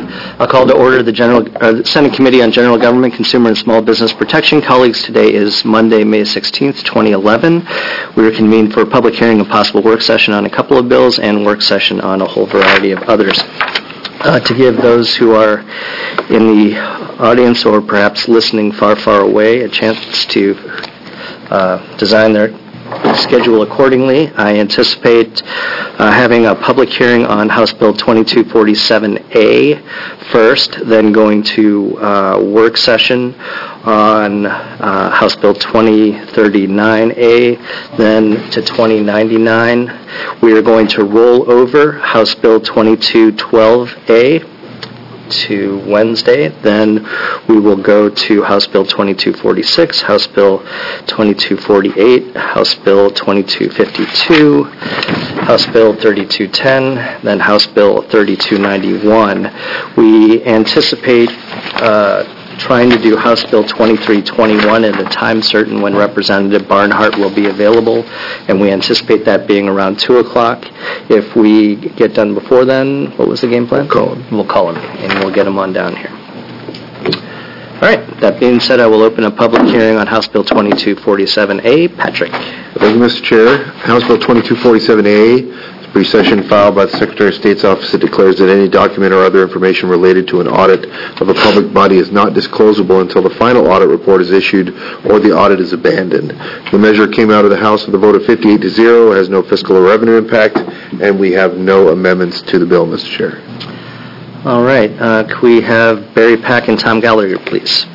I'll call to order the Senate Committee on General Government, Consumer and Small Business Protection. Colleagues, today is Monday, May 16th, 2011. We are convened for a public hearing and possible work session on a couple of bills and work session on a whole variety of others. To give those who are in the audience or perhaps listening far, far away a chance to design their schedule accordingly, I anticipate having a public hearing on House Bill 2247A first, then going to work session on House Bill 2039A, then to 2099. We are going to roll over House Bill 2212A to Wednesday. Then we will go to House Bill 2246, House Bill 2248, House Bill 2252, House Bill 3210, then House Bill 3291. We anticipate trying to do House Bill 2321 at a time certain when Representative Barnhart will be available, and we anticipate that being around 2 o'clock. If we get done before then, what was the game plan? We'll call him, and we'll get him on down here. All right, that being said, I will open a public hearing on House Bill 2247A. Patrick. Thank you, Mr. Chair. House Bill 2247A, pre-session filed by the Secretary of State's office that declares that any document or other information related to an audit of a public body is not disclosable until the final audit report is issued or the audit is abandoned. The measure came out of the House with a vote of 58-0, has no fiscal or revenue impact, and we have no amendments to the bill, Mr. Chair. All right, could we have Barry Pack and Tom Gallagher, please?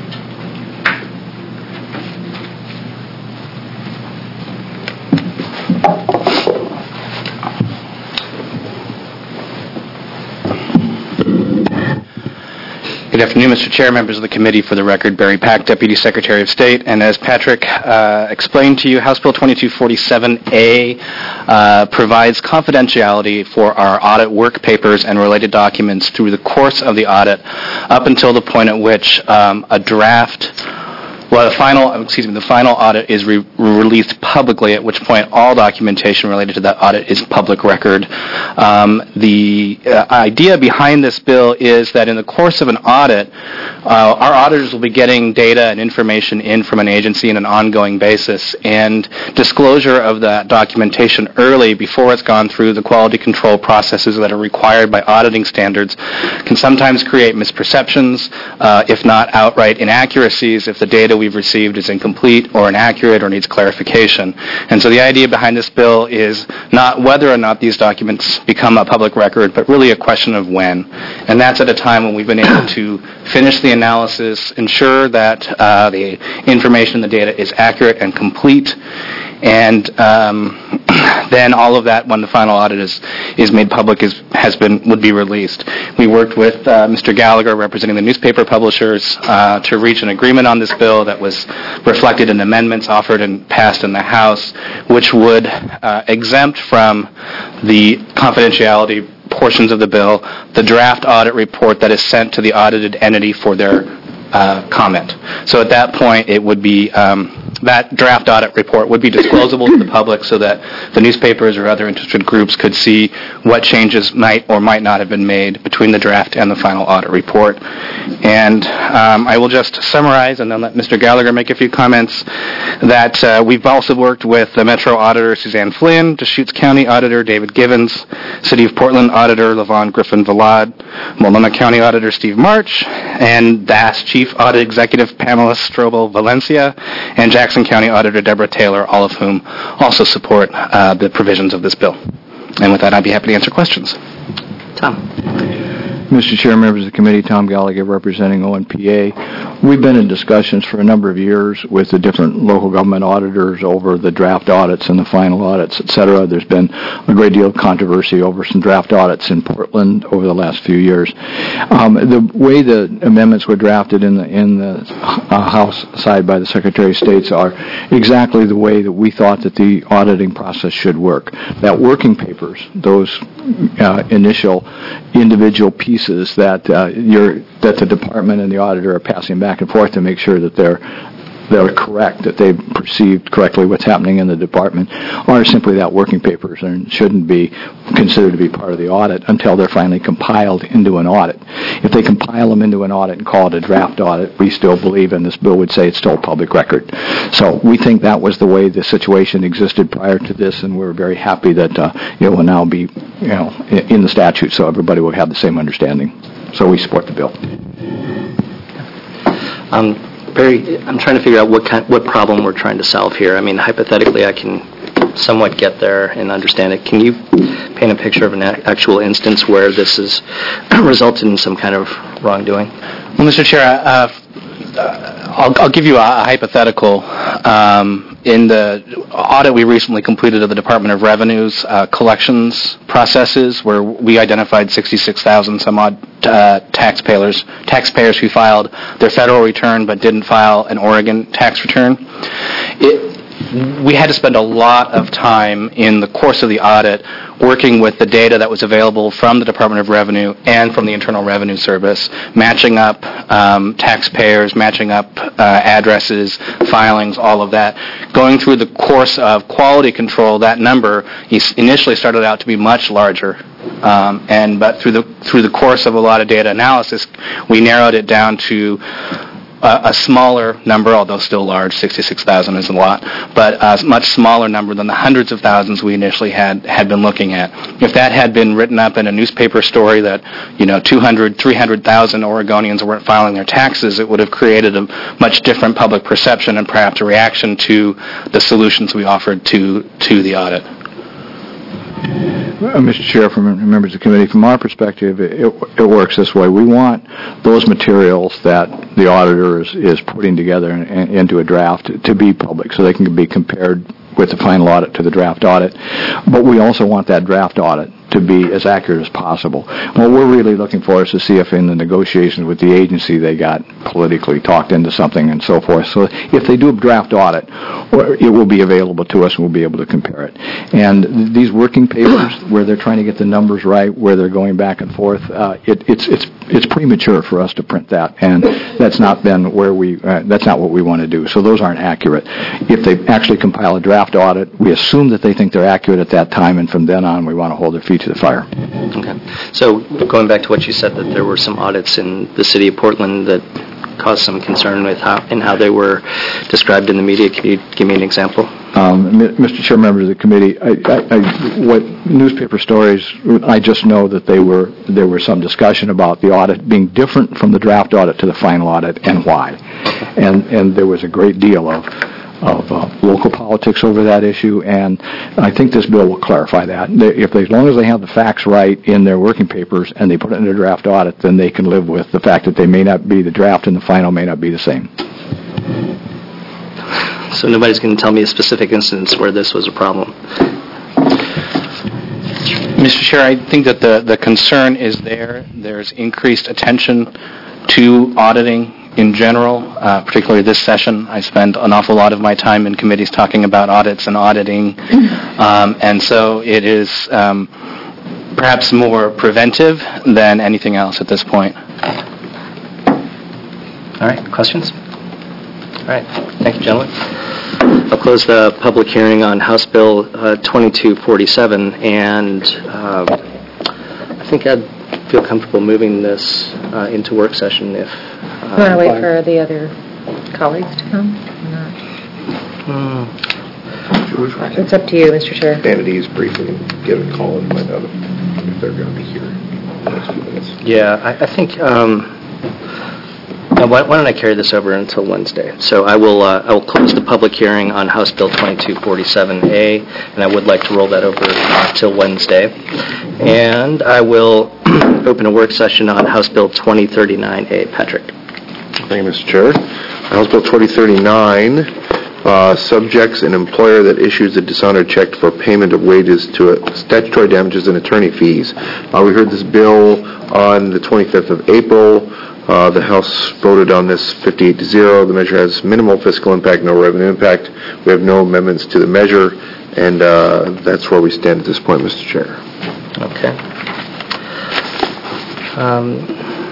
Good afternoon, Mr. Chair, members of the committee. For the record, Barry Pack, Deputy Secretary of State. And as Patrick explained to you, House Bill 2247A provides confidentiality for our audit work papers and related documents through the course of the audit up until the point at which the final audit is released publicly, at which point all documentation related to that audit is public record. The idea behind this bill is that in the course of an audit, our auditors will be getting data and information in from an agency on an ongoing basis, and disclosure of that documentation early before it's gone through the quality control processes that are required by auditing standards can sometimes create misperceptions, if not outright inaccuracies, if the data we've received is incomplete or inaccurate or needs clarification. And so the idea behind this bill is not whether or not these documents become a public record, but really a question of when. And that's at a time when we've been able to finish the analysis, ensure that the information in the data is accurate and complete, and then all of that, when the final audit is made public, would be released. We worked with Mr. Gallagher, representing the newspaper publishers, to reach an agreement on this bill that was reflected in amendments offered and passed in the House, which would exempt from the confidentiality portions of the bill the draft audit report that is sent to the audited entity for their comment. So at that point, it would be that draft audit report would be disclosable to the public so that the newspapers or other interested groups could see what changes might or might not have been made between the draft and the final audit report. And I will just summarize and then let Mr. Gallagher make a few comments that we've also worked with the Metro Auditor Suzanne Flynn, Deschutes County Auditor David Givens, City of Portland Auditor Levon Griffin-Vallad, Multnomah County Auditor Steve March, and DAS Chief Audit Executive Pamela Strobel Valencia, and Jackson County Auditor Deborah Taylor, all of whom also support the provisions of this bill. And with that, I'd be happy to answer questions. Tom. Mr. Chair, members of the committee, Tom Gallagher representing ONPA. We've been in discussions for a number of years with the different local government auditors over the draft audits and the final audits, et cetera. There's been a great deal of controversy over some draft audits in Portland over the last few years. The way the amendments were drafted in the House side by the Secretary of State are exactly the way that we thought that the auditing process should work. That working papers, those initial individual pieces that the department and the auditor are passing back and forth to make sure that they're that are correct, that they've perceived correctly what's happening in the department, are simply that working papers and shouldn't be considered to be part of the audit until they're finally compiled into an audit. If they compile them into an audit and call it a draft audit, we still believe, and this bill would say it's still public record. So we think that was the way the situation existed prior to this, and we're very happy that it will now be, in the statute, so everybody will have the same understanding. So we support the bill. I'm trying to figure out what problem we're trying to solve here. I mean, hypothetically, I can somewhat get there and understand it. Can you paint a picture of an actual instance where this has resulted in some kind of wrongdoing? Well, Mr. Chair, I'll give you a hypothetical. In the audit we recently completed of the Department of Revenue's collections processes, where we identified 66,000 some odd taxpayers who filed their federal return but didn't file an Oregon tax return. We had to spend a lot of time in the course of the audit working with the data that was available from the Department of Revenue and from the Internal Revenue Service, matching up taxpayers, matching up addresses, filings, all of that. Going through the course of quality control, that number initially started out to be much larger. But through the course of a lot of data analysis, we narrowed it down to a smaller number, although still large. 66,000 is a lot, but a much smaller number than the hundreds of thousands we initially had been looking at. If that had been written up in a newspaper story that 200, 300,000 Oregonians weren't filing their taxes, it would have created a much different public perception and perhaps a reaction to the solutions we offered to the audit. Mr. Chair, from members of the committee, from our perspective, it works this way. We want those materials that the auditor is putting together into a draft to be public so they can be compared with the final audit to the draft audit. But we also want that draft audit to be as accurate as possible. What we're really looking for is to see if in the negotiations with the agency they got politically talked into something and so forth. So if they do a draft audit, it will be available to us and we'll be able to compare it. And these working papers where they're trying to get the numbers right, where they're going back and forth, it's premature for us to print that, and that's not been where that's not what we want to do. So those aren't accurate. If they actually compile a draft audit, we assume that they think they're accurate at that time, and from then on we want to hold their feet to the fire. Okay. So going back to what you said, that there were some audits in the city of Portland that caused some concern with how they were described in the media. Can you give me an example? Mr. Chair, members of the committee, what newspaper stories, I just know that there was some discussion about the audit being different from the draft audit to the final audit and why. And there was a great deal of local politics over that issue, and I think this bill will clarify that. As long as they have the facts right in their working papers and they put it in a draft audit, then they can live with the fact that they may not be, the draft and the final may not be the same. So nobody's going to tell me a specific instance where this was a problem? Mr. Chair, I think that the concern is there. There's increased attention to auditing in general, particularly this session. I spend an awful lot of my time in committees talking about audits and auditing, and so it is perhaps more preventive than anything else at this point. All right, questions? All right, thank you, gentlemen. I'll close the public hearing on House Bill 2247, and I think I'd feel comfortable moving this into work session if... You want to wait for the other colleagues to come or not? It's up to you, Mr. Chair. Vanity's briefly get a call and find out if they're going to be here in the next few minutes. Yeah, I think... why don't I carry this over until Wednesday? So I will close the public hearing on House Bill 2247A, and I would like to roll that over till Wednesday. And I will open a work session on House Bill 2039A. Patrick. Thank you, Mr. Chair. House Bill 2039 subjects an employer that issues a dishonored check for payment of wages to statutory damages and attorney fees. We heard this bill on the 25th of April. The House voted on this 58-0. The measure has minimal fiscal impact, no revenue impact. We have no amendments to the measure, and that's where we stand at this point, Mr. Chair. Okay.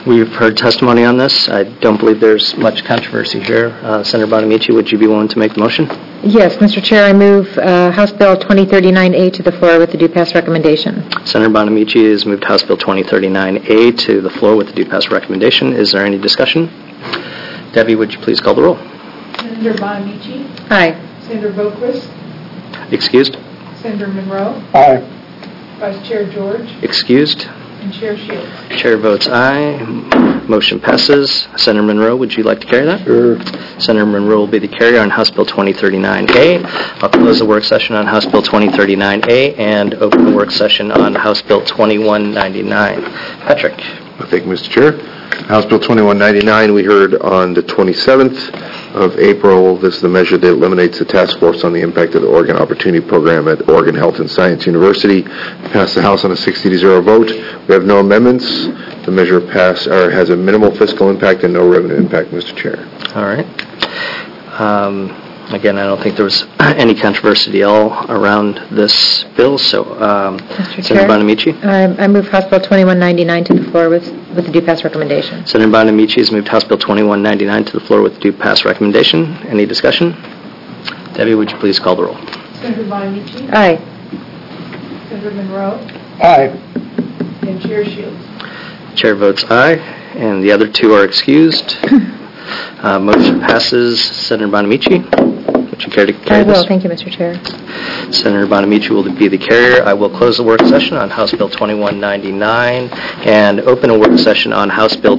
We've heard testimony on this. I don't believe there's much controversy here. Senator Bonamici, would you be willing to make the motion? Yes, Mr. Chair, I move House Bill 2039A to the floor with the due pass recommendation. Senator Bonamici has moved House Bill 2039A to the floor with the due pass recommendation. Is there any discussion? Debbie, would you please call the roll? Senator Bonamici. Aye. Senator Boquist. Excused? Senator Monroe. Aye. Vice Chair George. Excused? And Chair Shields. Chair votes aye. Motion passes. Senator Monroe, would you like to carry that? Sure. Senator Monroe will be the carrier on House Bill 2039A. I'll close the work session on House Bill 2039A and open the work session on House Bill 2199. Patrick. Thank you, Mr. Chair. House Bill 2199 we heard on the 27th of April. This is the measure that eliminates the task force on the impact of the Oregon Opportunity Program at Oregon Health and Science University. Passed the House on a 60-0 vote. We have no amendments. The measure has a minimal fiscal impact and no revenue impact, Mr. Chair. All right. Again, I don't think there was any controversy at all around this bill, so Mr. Senator Chair, Bonamici. I move House Bill 2199 to the floor with the due pass recommendation. Senator Bonamici has moved House Bill 2199 to the floor with the due pass recommendation. Any discussion? Debbie, would you please call the roll? Senator Bonamici. Aye. Senator Monroe. Aye. And Chair Shields. Chair votes aye, and the other two are excused. Motion passes. Senator Bonamici, would you care to carry I will. this? Thank you, Mr. Chair. Senator Bonamici will be the carrier. I will close the work session on House Bill 2199 and open a work session on House Bill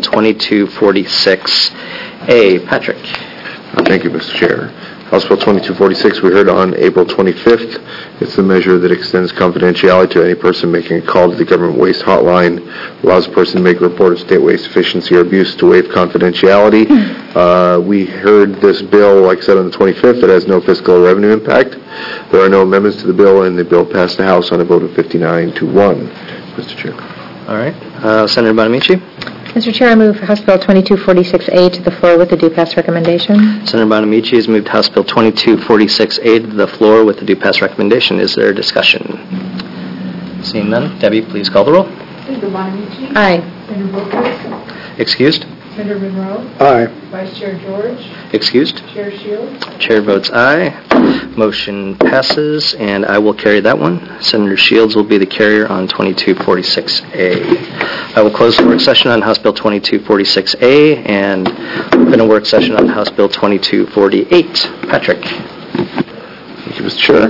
2246A. Patrick. Thank you, Mr. Chair. House Bill 2246 we heard on April 25th. It's the measure that extends confidentiality to any person making a call to the government waste hotline, allows a person to make a report of state waste efficiency or abuse to waive confidentiality. We heard this bill, like I said, on the 25th. It has no fiscal or revenue impact. There are no amendments to the bill, and the bill passed the House on a vote of 59-1. Mr. Chair. All right. Senator Bonamici. Mr. Chair, I move House Bill 2246A to the floor with the due pass recommendation. Senator Bonamici has moved House Bill 2246A to the floor with the due pass recommendation. Is there a discussion? Seeing none, Debbie, please call the roll. Senator Bonamici. Aye. Senator Boquist. Excused? Senator Monroe. Aye. Vice Chair George. Excused? Chair Shields. Chair votes aye. Motion passes, and I will carry that one. Senator Shields will be the carrier on 2246A. I will close the work session on House Bill 2246A and open a work session on House Bill 2248. Patrick. Thank you, Mr. Chair.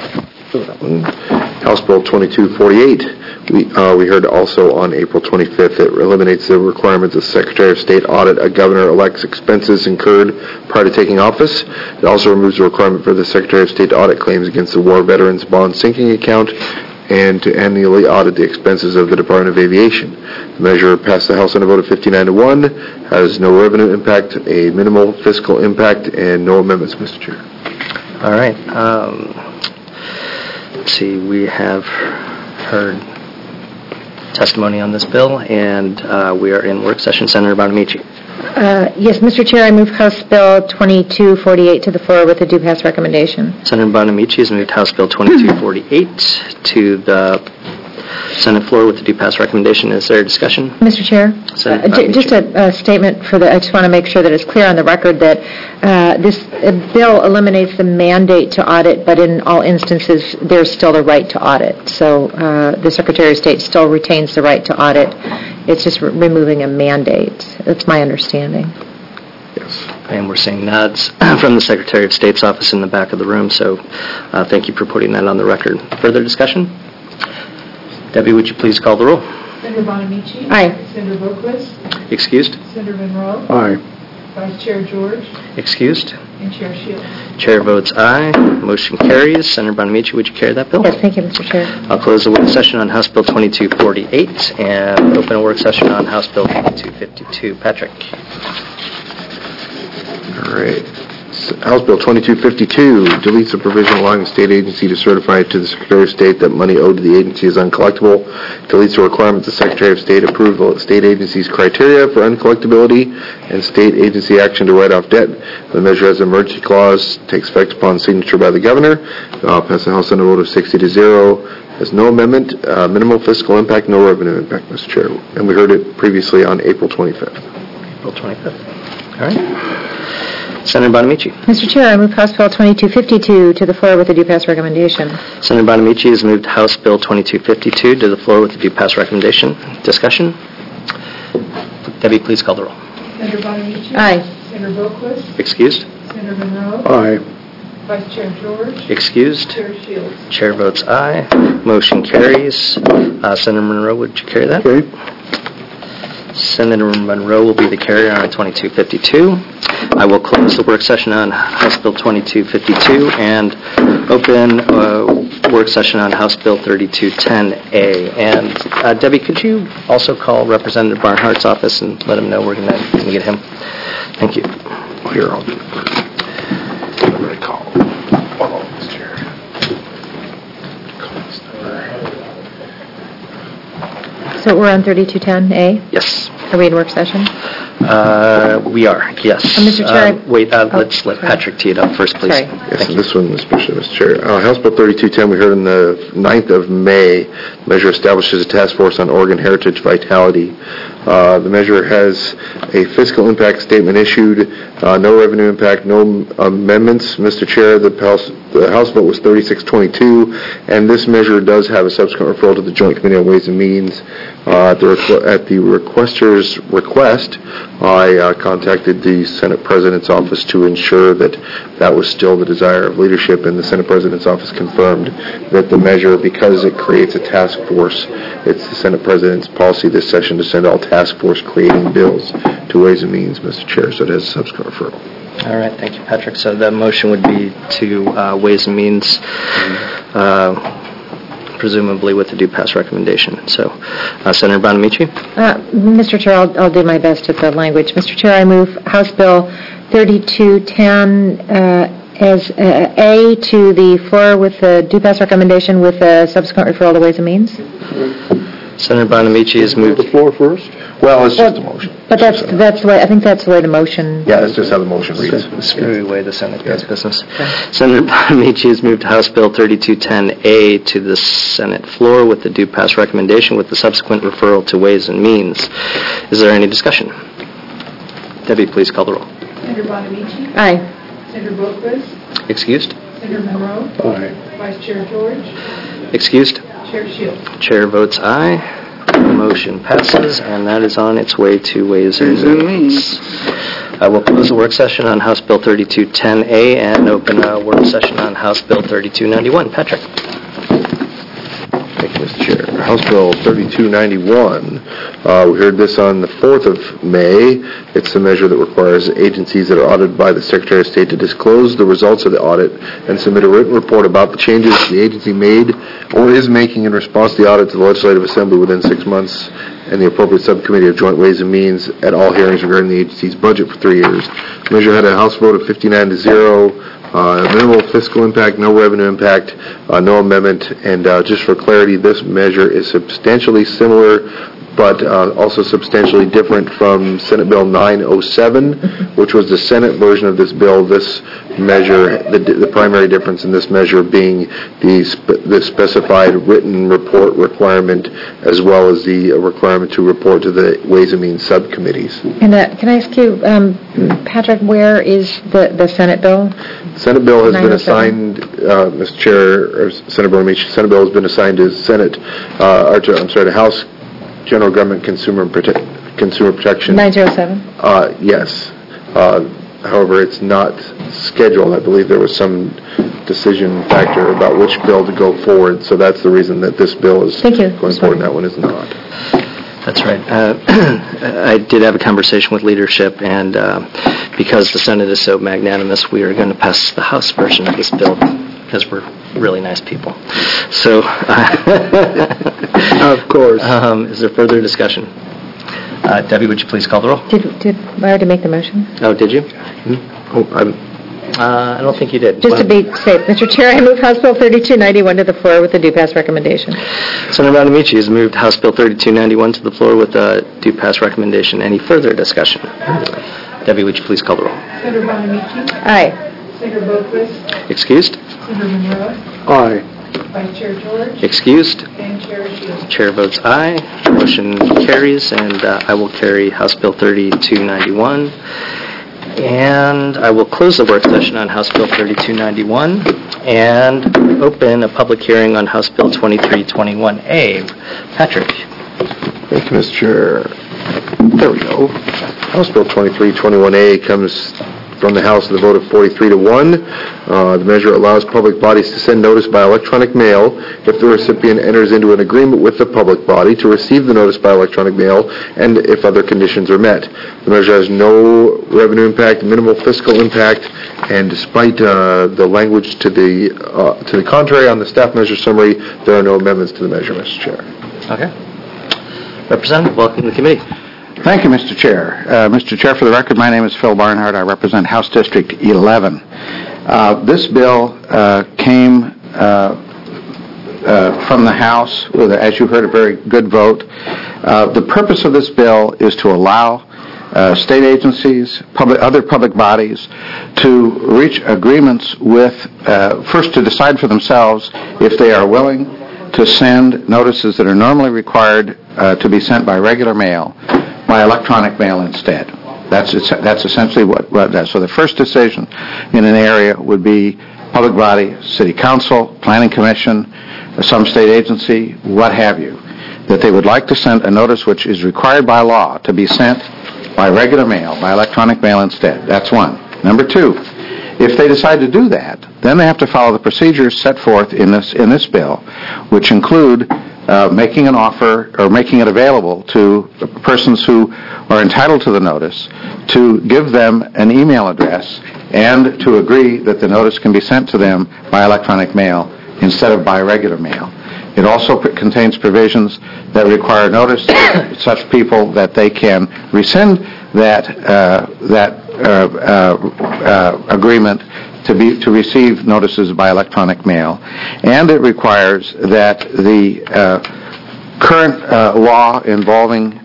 House Bill 2248 we heard also on April 25th. It eliminates the requirements of Secretary of State audit a governor-elect's expenses incurred prior to taking office. It also removes the requirement for the Secretary of State to audit claims against the War Veterans Bond Sinking Account and to annually audit the expenses of the Department of Aviation. The measure passed the House on a vote of 59-1, has no revenue impact, a minimal fiscal impact, and no amendments, Mr. Chair. All right. Let's see. We have heard testimony on this bill, and we are in work session. Senator Bonamici. Yes, Mr. Chair, I move House Bill 2248 to the floor with the due pass recommendation. Senator Bonamici has moved House Bill 2248 to the Senate floor with the due pass recommendation. Is there a discussion? Mr. Chair, just a statement I just want to make sure that it's clear on the record that this bill eliminates the mandate to audit, but in all instances, there's still the right to audit. So the Secretary of State still retains the right to audit. It's just removing a mandate. That's my understanding. Yes. And we're seeing nods from the Secretary of State's office in the back of the room, so thank you for putting that on the record. Further discussion? Debbie, would you please call the roll? Senator Bonamici. Aye. Senator Boquist. Excused? Senator Monroe. Aye. Vice Chair George. Excused? And Chair Shields. Chair votes aye. Motion carries. Senator Bonamici, would you carry that bill? Yes, thank you, Mr. Chair. I'll close the work session on House Bill 2248 and open a work session on House Bill 2252. Patrick. All right. House Bill 2252 deletes the provision allowing the state agency to certify to the Secretary of State that money owed to the agency is uncollectible. Deletes the requirement the Secretary of State approve the state agency's criteria for uncollectability and state agency action to write off debt. The measure has an emergency clause, takes effect upon signature by the governor. Pass the House on a vote of 60-0. There's no amendment, minimal fiscal impact, no revenue impact, Mr. Chair. And we heard it previously on April 25th. April 25th. All right. Senator Bonamici. Mr. Chair, I move House Bill 2252 to the floor with a due pass recommendation. Senator Bonamici has moved House Bill 2252 to the floor with the due pass recommendation. Discussion? Debbie, please call the roll. Senator Bonamici? Aye. Senator Boquist? Excused? Senator Monroe? Aye. Vice Chair George? Excused? Chair Shields? Chair votes aye. Motion carries. Senator Monroe, would you carry that? Okay. Senator Monroe will be the carrier on 2252. I will close the work session on House Bill 2252 and open work session on House Bill 3210A. And Debbie, could you also call Representative Barnhart's office and let him know we're going to get him? Thank you. Here, I'll do it first. I'm going to call. One moment, Mr. Chair. Call this number. So we're on 3210A? Yes. Are we in work session? We are, yes. Mr. Chair, wait, let's let Patrick tee it up first, please. Sorry. Yes, and this one especially, Mr. Chair. House Bill 3210, we heard on the 9th of May, the measure establishes a task force on Oregon Heritage Vitality. The measure has a fiscal impact statement issued, no revenue impact, no amendments. Mr. Chair, the House vote was 3622, and this measure does have a subsequent referral to the Joint Committee on Ways and Means. At the requester's request, I contacted the Senate President's office to ensure that that was still the desire of leadership, and the Senate President's office confirmed that the measure, because it creates a task force, it's the Senate President's policy this session to send all task force creating bills to Ways and Means, Mr. Chair, so it has a subsequent referral. All right, thank you, Patrick. So the motion would be to Ways and Means, presumably with the due pass recommendation. So, Senator Bonamici? Mr. Chair, I'll do my best with the language. Mr. Chair, I move House Bill 3210 as A to the floor with the due pass recommendation with a subsequent referral to Ways and Means. Senator Bonamici has moved. The floor first? Well, it's just a motion. But that's the way, I think that's the way the motion. Yeah, that's just how the motion reads. Screw away the Senate does business. Senator Bonamici has moved House Bill 3210A to the Senate floor with the due pass recommendation with the subsequent referral to Ways and Means. Is there any discussion? Debbie, please call the roll. Senator Bonamici? Aye. Senator Boquist? Excused? Senator Monroe? Aye. Vice Chair George? Excused? Chair Shields? Chair votes aye. Motion passes, and that is on its way to Ways and Means. I will close the work session on House Bill 3210A and open a work session on House Bill 3291. Patrick. Thank you, Mr. Chair. House Bill 3291, we heard this on the 4th of May. It's a measure that requires agencies that are audited by the Secretary of State to disclose the results of the audit and submit a written report about the changes the agency made or is making in response to the audit to the Legislative Assembly within 6 months and the appropriate subcommittee of Joint Ways and Means at all hearings regarding the agency's budget for 3 years. The measure had a House vote of 59-0. Minimal fiscal impact, no revenue impact, no amendment, and just for clarity, this measure is substantially similar but also substantially different from Senate Bill 907, which was the Senate version of this bill. This measure, the primary difference in this measure being the specified written report requirement as well as the requirement to report to the Ways and Means subcommittees. And can I ask you, Patrick, where is the Senate bill? Senate bill has been assigned, Mr. Chair, or Senator Bonamici, Senate bill has been assigned to to House General Government Consumer Protection. 907? Yes. However, it's not scheduled. I believe there was some decision factor about which bill to go forward, so that's the reason that this bill is going forward and that one is not. That's right. I did have a conversation with leadership, and because the Senate is so magnanimous, we are going to pass the House version of this bill because we're really nice people. So, of course. Is there further discussion? Debbie, would you please call the roll? Did I already make the motion? Oh, did you? I don't think you did. Just to be safe, Mr. Chair, I move House Bill 3291 to the floor with the due pass recommendation. Senator Bonamici has moved House Bill 3291 to the floor with a due pass recommendation. Any further discussion? Debbie, would you please call the roll? Senator Bonamici? Aye. Senator Boquist? Excused? Senator Monroe? Aye. Vice Chair George? Excused? And Chair Shields? Chair votes aye. Motion carries, and I will carry House Bill 3291. And I will close the work session on House Bill 3291 and open a public hearing on House Bill 2321A. Patrick. Thank you, Mr. Chair. There we go. House Bill 2321A comes from the House with a vote of 43 to 1. The measure allows public bodies to send notice by electronic mail if the recipient enters into an agreement with the public body to receive the notice by electronic mail and if other conditions are met. The measure has no revenue impact, minimal fiscal impact, and despite the language to the contrary on the staff measure summary, there are no amendments to the measure, Mr. Chair. Okay. Representative, welcome to the committee. Thank you, Mr. Chair. Mr. Chair, for the record, my name is Phil Barnhart. I represent House District 11. This bill came from the House with, as you heard, a very good vote. The purpose of this bill is to allow state agencies, other public bodies, to reach agreements with, first to decide for themselves if they are willing to send notices that are normally required to be sent by regular mail by electronic mail instead. That's essentially what that is. So the first decision in an area would be public body, city council, planning commission, some state agency, what have you, that they would like to send a notice which is required by law to be sent by regular mail, by electronic mail instead. That's one. Number two, if they decide to do that, then they have to follow the procedures set forth in this bill, which include making an offer or making it available to persons who are entitled to the notice to give them an email address and to agree that the notice can be sent to them by electronic mail instead of by regular mail. It also contains provisions that require notice to such people that they can rescind that agreement to receive notices by electronic mail, and it requires that the current law involving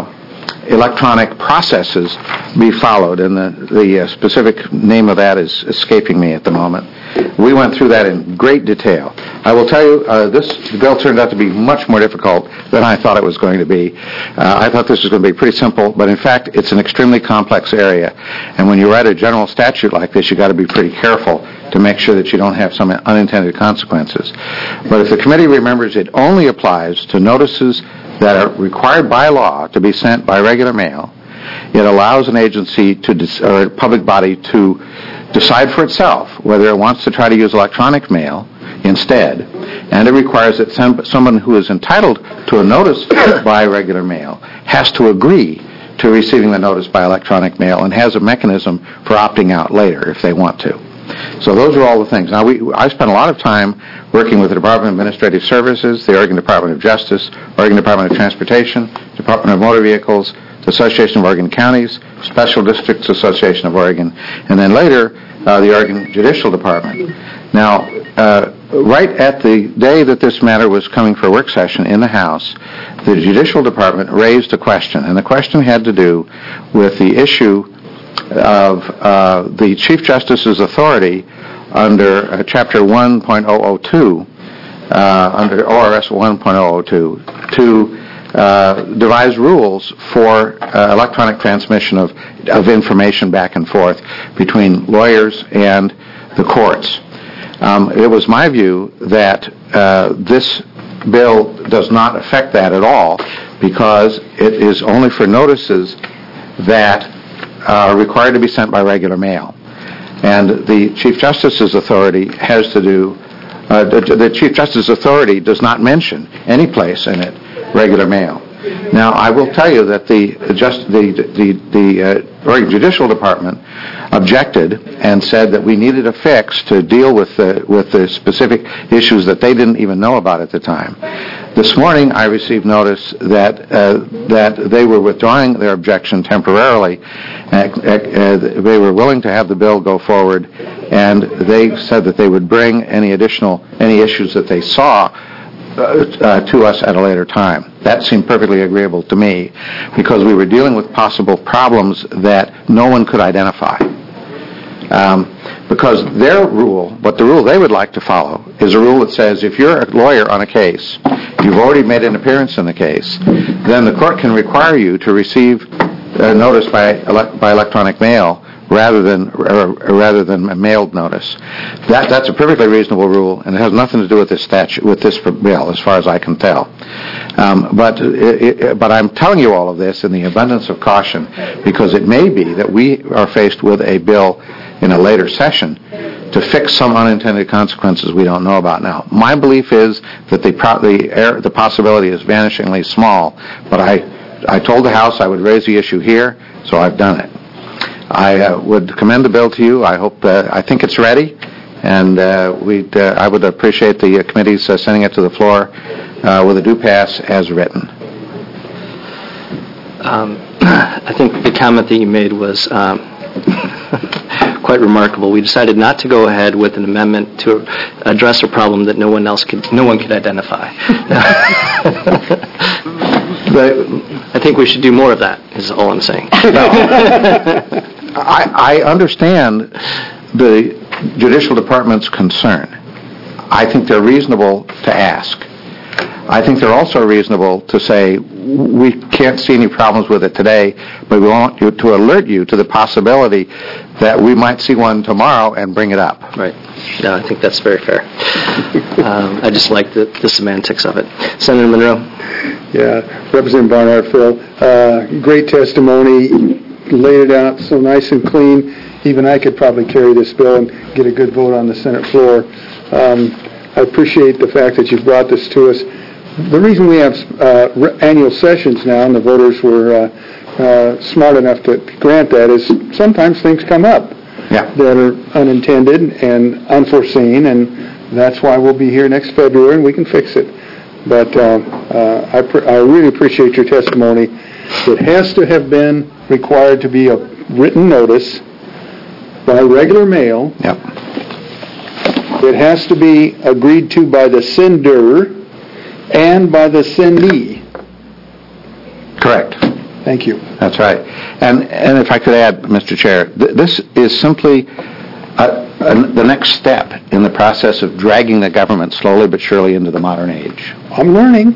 electronic processes be followed, and the specific name of that is escaping me at the moment. We went through that in great detail. I will tell you, this bill turned out to be much more difficult than I thought it was going to be. I thought this was going to be pretty simple, but in fact, it's an extremely complex area. And when you write a general statute like this, you've got to be pretty careful to make sure that you don't have some unintended consequences. But if the committee remembers, it only applies to notices that are required by law to be sent by regular mail. It allows an agency or a public body to decide for itself whether it wants to try to use electronic mail instead, and it requires that someone who is entitled to a notice by regular mail has to agree to receiving the notice by electronic mail and has a mechanism for opting out later if they want to. So those are all the things. Now, I spent a lot of time working with the Department of Administrative Services, the Oregon Department of Justice, Oregon Department of Transportation, Department of Motor Vehicles, the Association of Oregon Counties, Special Districts Association of Oregon, and then later, the Oregon Judicial Department. Now, right at the day that this matter was coming for a work session in the House, the Judicial Department raised a question, and the question had to do with the issue of the Chief Justice's authority under Chapter 1.002, under ORS 1.002, to devise rules for electronic transmission of information back and forth between lawyers and the courts. It was my view that this bill does not affect that at all because it is only for notices that are required to be sent by regular mail. And the Chief Justice's authority has to do, the Chief Justice's authority does not mention any place in it regular mail. Now, I will tell you that the Oregon Judicial Department objected and said that we needed a fix to deal with the specific issues that they didn't even know about at the time. This morning, I received notice that they were withdrawing their objection temporarily. They were willing to have the bill go forward, and they said that they would bring any issues that they saw to us at a later time. That seemed perfectly agreeable to me because we were dealing with possible problems that no one could identify. Because their rule, but the rule they would like to follow, is a rule that says if you're a lawyer on a case, you've already made an appearance in the case, then the court can require you to receive a notice by electronic mail rather than a mailed notice. That's a perfectly reasonable rule, and it has nothing to do with this statute, with this bill, as far as I can tell. But I'm telling you all of this in the abundance of caution, because it may be that we are faced with a bill in a later session to fix some unintended consequences we don't know about now. My belief is that the possibility is vanishingly small, but I told the House I would raise the issue here, so I've done it. I would commend the bill to you. I think it's ready, and I would appreciate the committee's sending it to the floor with a due pass as written. I think the comment that you made was quite remarkable. We decided not to go ahead with an amendment to address a problem that no one could identify. I think we should do more of that, is all I'm saying. I understand the Judicial Department's concern. I think they're reasonable to ask. I think they're also reasonable to say, we can't see any problems with it today, but we want you to alert you to the possibility that we might see one tomorrow and bring it up. Right. No, I think that's very fair. I just like the semantics of it. Senator Monroe? Yeah, Representative Barnhart, Phil. Great testimony. Laid it out so nice and clean. Even I could probably carry this bill and get a good vote on the Senate floor. I appreciate the fact that you brought this to us. The reason we have annual sessions now, and the voters were smart enough to grant that, is sometimes things come up that are unintended and unforeseen, and that's why we'll be here next February and we can fix it. But I really appreciate your testimony. It has to have been required to be a written notice by regular mail. Yep. It has to be agreed to by the sender and by the sendee. Correct. Thank you. That's right. And if I could add, Mr. Chair, this is simply the next step in the process of dragging the government slowly but surely into the modern age. I'm learning.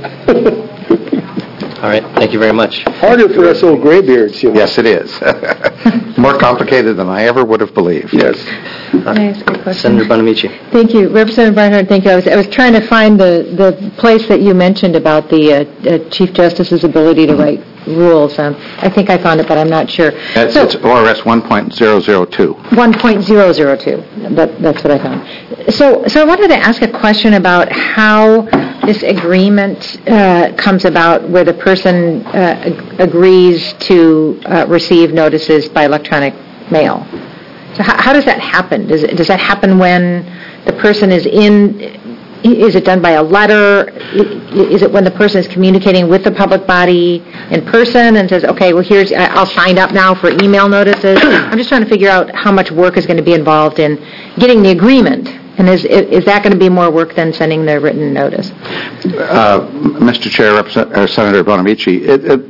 All right. Thank you very much. Harder for us old graybeards, you know. Yes, it is. More complicated than I ever would have believed. Yes. Can I ask a question? Senator Bonamici. Thank you. Representative Barnhart, thank you. I was trying to find the place that you mentioned about the Chief Justice's ability to write rules. I think I found it, but I'm not sure. It's ORS 1.002. 1.002. That's what I found. So I wanted to ask a question about how this agreement comes about where the person agrees to receive notices by electronic mail. So how does that happen? Does that happen when the person is in? Is it done by a letter? Is it when the person is communicating with the public body in person and says, okay, well, I'll sign up now for email notices? I'm just trying to figure out how much work is going to be involved in getting the agreement. And is that going to be more work than sending the written notice? Mr. Chair, Senator Bonamici,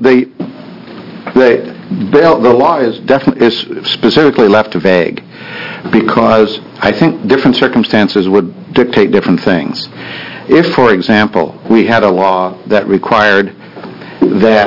the law is specifically left vague because I think different circumstances would dictate different things. If, for example, we had a law that required that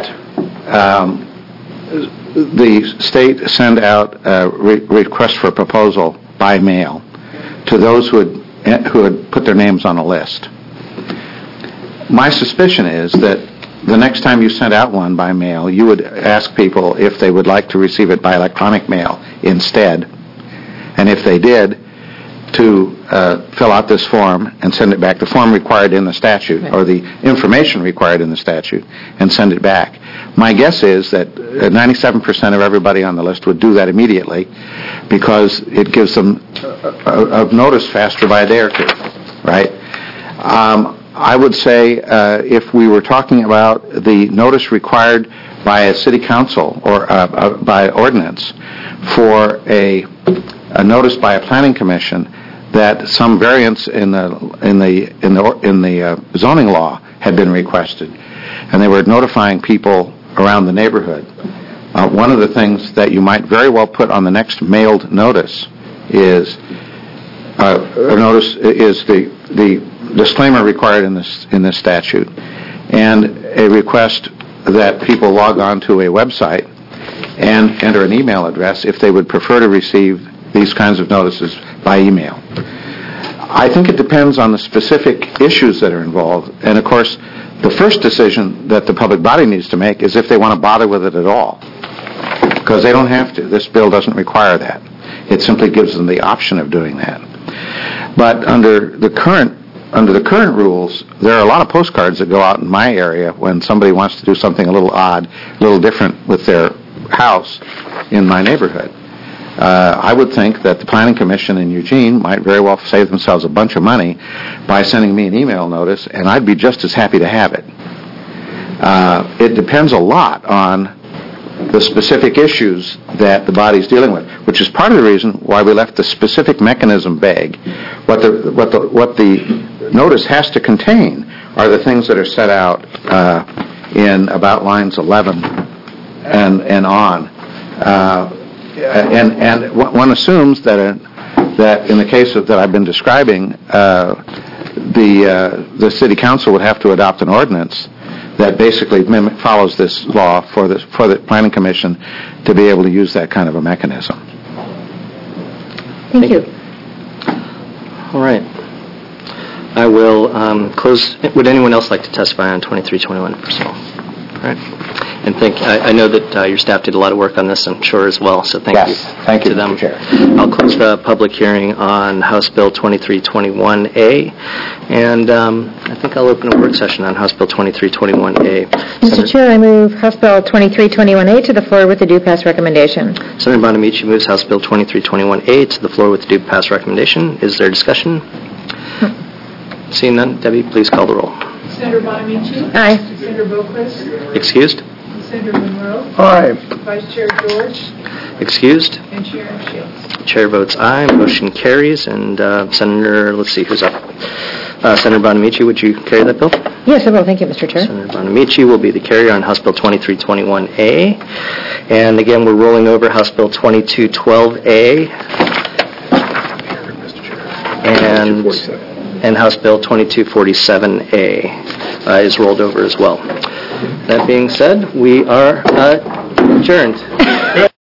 the state send out a request for a proposal by mail to those who had put their names on a list, my suspicion is that the next time you sent out one by mail, you would ask people if they would like to receive it by electronic mail instead. And if they did, to fill out this form and send it back, the form required in the statute, or the information required in the statute, and send it back. My guess is that 97% of everybody on the list would do that immediately because it gives them a notice faster by a day or two, right? I would say if we were talking about the notice required by a city council or by ordinance for a notice by a planning commission that some variance in the zoning law had been requested, and they were notifying people around the neighborhood. One of the things that you might very well put on the next mailed notice is the disclaimer required in this statute, and a request that people log on to a website and enter an email address if they would prefer to receive these kinds of notices by email. I think it depends on the specific issues that are involved, and of course, the first decision that the public body needs to make is if they want to bother with it at all, because they don't have to. This bill doesn't require that. It simply gives them the option of doing that. But under the current rules, there are a lot of postcards that go out in my area when somebody wants to do something a little odd, a little different with their house in my neighborhood. I would think that the Planning Commission in Eugene might very well save themselves a bunch of money by sending me an email notice, and I'd be just as happy to have it. It depends a lot on the specific issues that the body's dealing with, which is part of the reason why we left the specific mechanism vague. What the notice has to contain are the things that are set out in about lines 11 and on. And one assumes that in the case that I've been describing, the city council would have to adopt an ordinance that basically follows this law for the Planning Commission to be able to use that kind of a mechanism. Thank you. All right. I will close. Would anyone else like to testify on 2321 first of all? All right. And I know that your staff did a lot of work on this, I'm sure, as well, so thank you to them. Mr. Chair. I'll close the public hearing on House Bill 2321A, and I think I'll open a work session on House Bill 2321A. Mr. Chair, I move House Bill 2321A to the floor with the due pass recommendation. Senator Bonamici moves House Bill 2321A to the floor with the due pass recommendation. Is there discussion? Seeing none, Debbie, please call the roll. Senator Bonamici? Aye. Senator Boquist? Excused? Senator Monroe? Aye. Vice Chair George? Excused? And Chair Shields? Chair votes aye. Motion carries. And Senator, let's see, who's up? Senator Bonamici, would you carry that bill? Yes, I will. Thank you, Mr. Chair. Senator Bonamici will be the carrier on House Bill 2321A. And again, we're rolling over House Bill 2212A. And House Bill 2247A is rolled over as well. That being said, we are adjourned.